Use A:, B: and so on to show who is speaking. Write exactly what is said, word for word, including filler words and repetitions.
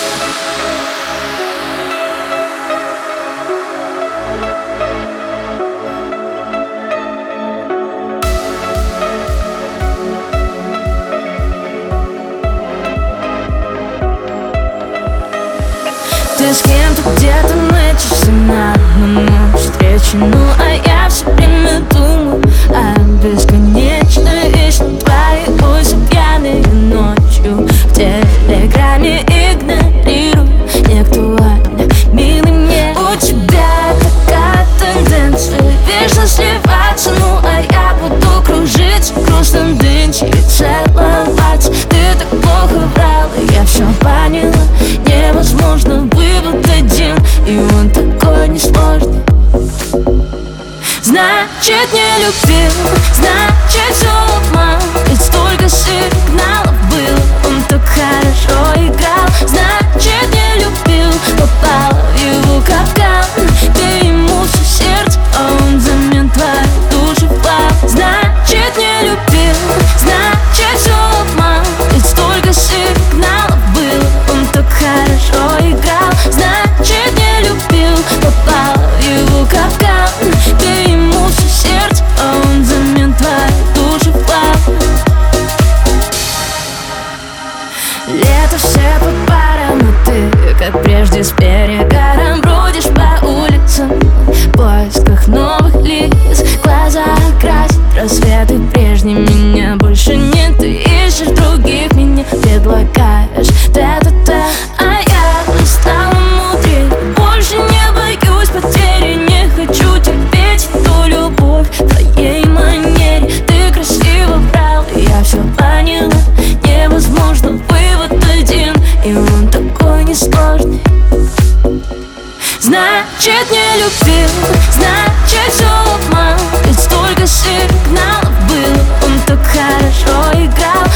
A: Ты с кем-то где-то мечешься на нашу встречу, ну а я все время думаю о бесконечной. Вечно твои пьяные ночью в телеграме игнорирую, не актуально, милый мне. У тебя такая тенденция вечно сливаться, ну а я буду кружиться в грустном дынче и целоваться. Ты так плохо врала, я все поняла, невозможно вывод один, и он такой несложный. Значит, не любил, значит, все обман, ведь столько сигналов было, он так хорошо играл. Значит, не любил, попала в его капкан. Ты ему все сердце, а он взамен твою душу впал. Значит, не любил, значит, все обман, ведь столько сигналов было, он так хорошо играл. Значит, не любил, попала в его капкан. Ты ему все сердце, а он взамен твою душу впал. Лето все по парам, а ты, как прежде, с перегаром бродишь по улицам в поисках новых лиц. Глаза красят рассветы прежние, меня больше нет. Ты ищешь других, меня предлагаешь та-та-та. А я стала мудрее, больше не боюсь потери. Не хочу терпеть эту любовь в твоей манере. Ты красиво врал, и я все поняла, невозможно вывод один, и он такой несложный. Значит, не любил, значит, все обман, ведь столько сигналов было, он так хорошо играл.